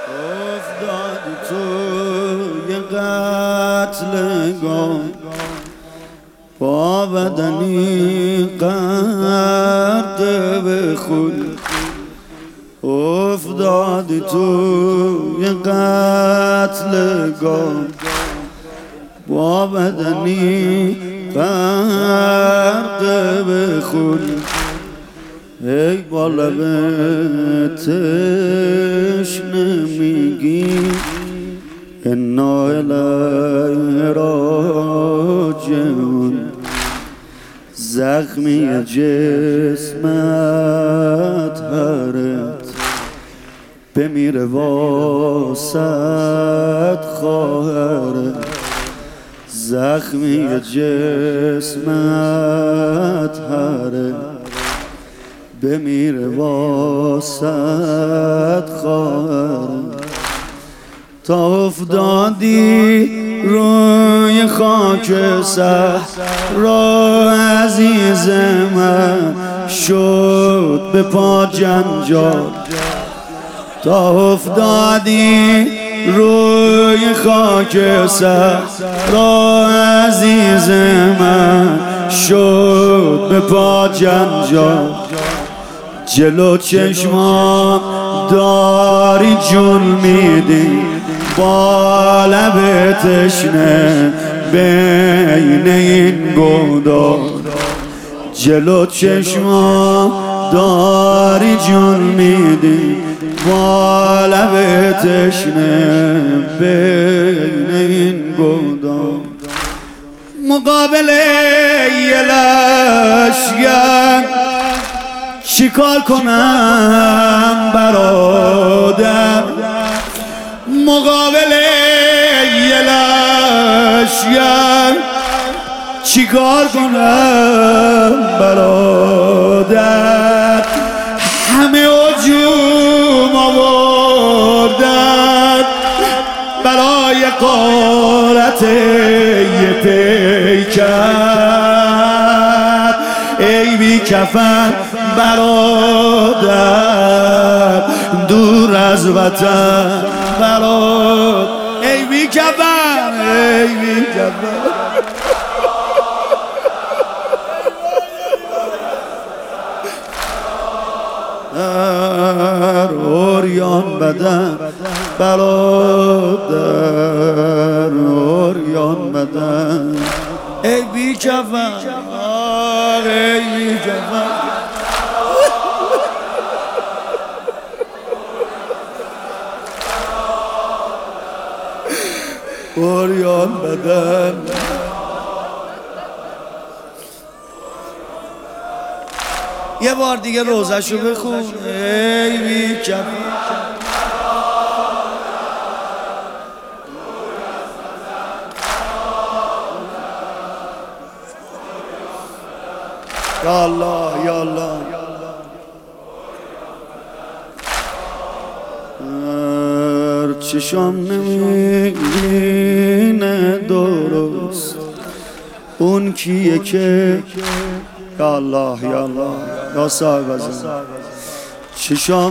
افتادی توی قتلگاه با بدنی غرق به خون. افتادی توی قتلگاه با بدنی غرق به خون. ای با لب تشنه میگی انا الیه راجعون. زخمی جسمت هرت بمیره واسد خواهرت. زخمی جسمت هرت بمیره واسد خواهرت. تا افتادی روی خاک صحرا عزیز من شد به پا جنجال. تا افتادی روی خاک صحرا عزیز من شد به پا جنجال. جلو چشمام داری جون میدی با لب تشنه بین این گودال. جلو چشمام داری جون میدی با لب تشنه بین این گودال. مقابل یه لشگر چیکار کنم برادر؟ مقابل یه لشگر چیکار کنم برادر؟ همه هجوم آوردن برای غارت یه پیکر. ای بی کفن برادر دور از وطن برادر. ای بی کفن ای بی کفن اوریان بدن برادر اوریان بدن. ای بی کفن ای بی کفن اوریان بدن. یه بار دیگه روزشو بخون. ای بی کفن یا الله یا الله. چشام نمیبینه درست اون کیه که یا الله یا الله یا صاحب ازم. چشام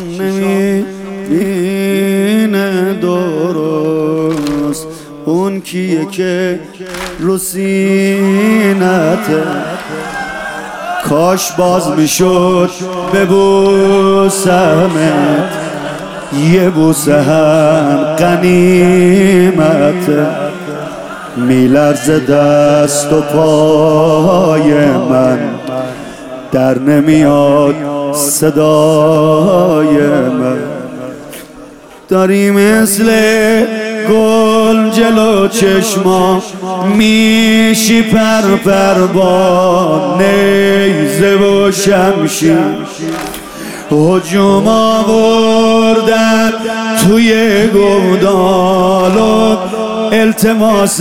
نمیبینه درست اون کیه که رو سینته. کاش باز میشد ببوسمت یه بوسه هم غنیمت. میلرزه دست و پای من در نمیاد صدای من. داری مثل گل جلو چشما میشی پر با نیزه و شمشیر. هجوم آوردن توی گودال و التماس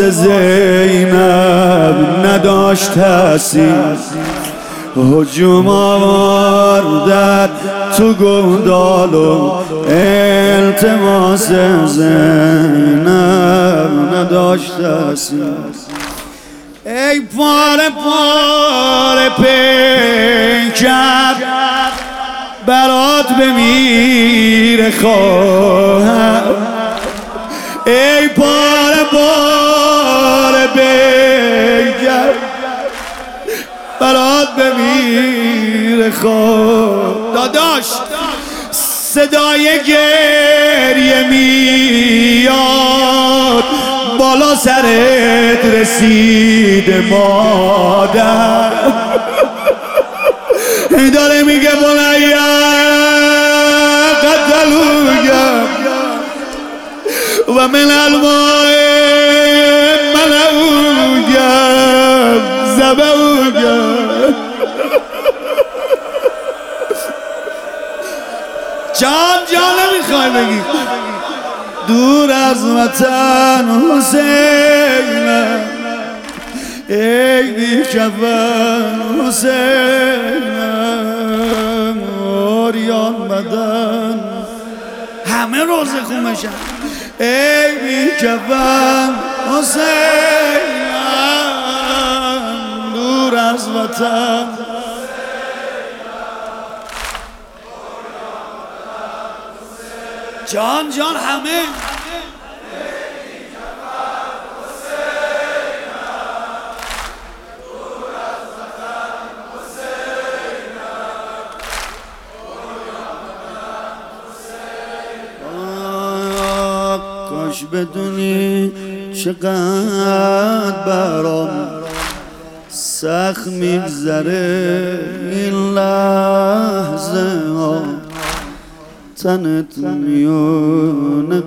زینب نداشت تأثیر. هجوم آوردن تو گودال و التماس زینب نداشت تأثیر. ای پاره پاره پیکر برات بمیره خواهم. میخورد داداش صدای گریه میاد بالا سرت رسید مادر داره میگه بنیا قتلوگم و من الماء ملعوگم زبوگم جان نمیخوای بگی دور از وطن حسینم ای بی کفن حسینم اوریان بدن همه روزه خونشن ای بی کفن حسینم دور از وطن جان همه کاش بدونی چقدر برام سخت میگذره این لحظه ها تنت میون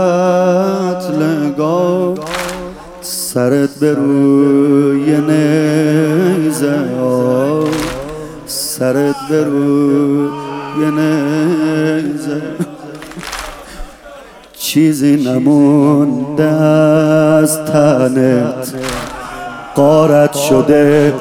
قتلگاه سرت به روی نیزه ها سرت به روی نیزه چیزی نمونده از تنت غارت شده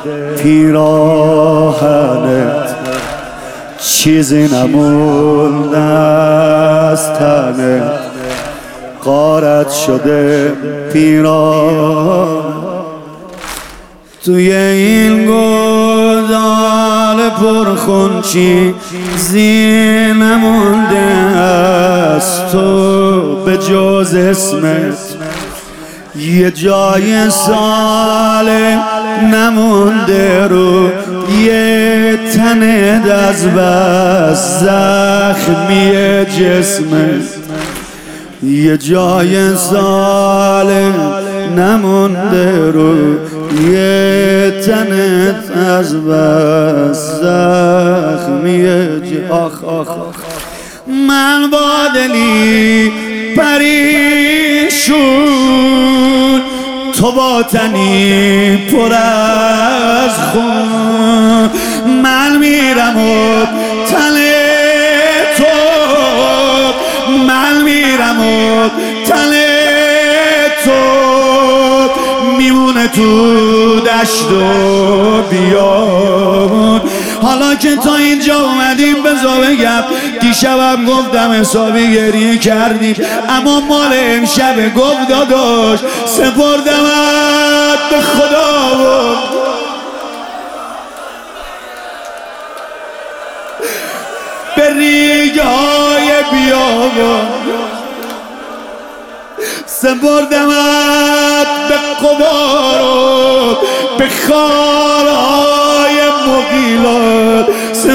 پیراهنت چیزی نمونده از تنت غارت شده پیراهن توی این گودال پرخون چیزی نمونده از تو به جز اسمت یه جای سالم نمونده رو یه تنت از بس زخمی جسمت یه جای سالم نمونده رو یه تنت از بس زخمی آخ من با دلی پریشون تو با تنی پر از خون من میرم و تن تو من میرم و تن تو میمونه تو دشت و بیابون حالا که تا اینجا اومدیم بذار بگم دیشبم گفتم حسابی گریه کردیم اما مال امشب گفت داداش سپردمت به خدا و به ریگه های بیابان سپردمت به قبار و به خارهای مغیلات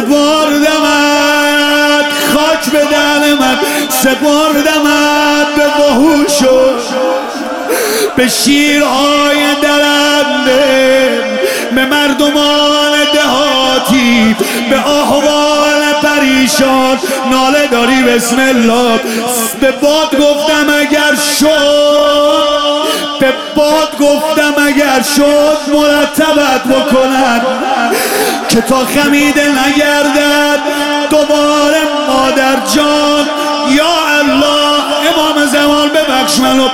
سپردمت خاک به دل من سپردمت به وحوش و به شیرهای درنده به مردمان دهاتی به احوال پریشان ناله داری بسم الله به باد گفتم اگر شد به باد گفتم اگر شد مرتبت بکنن که تا خمیده نگردد دوباره مادر جان یا الله امام زمان ببخش منو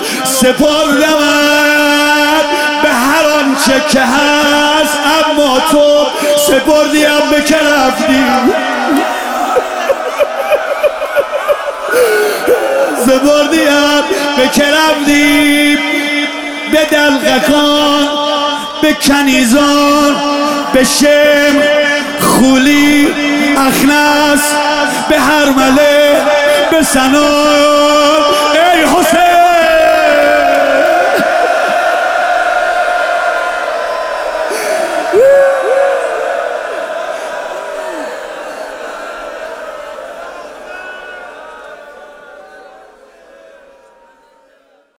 سپردمت به هر آنچه که هست اما تو سپردیم به که رفتی سپردیم به که رفتی به دلقکان به کنیزان به شم خولی اخنس به هرمله به سنا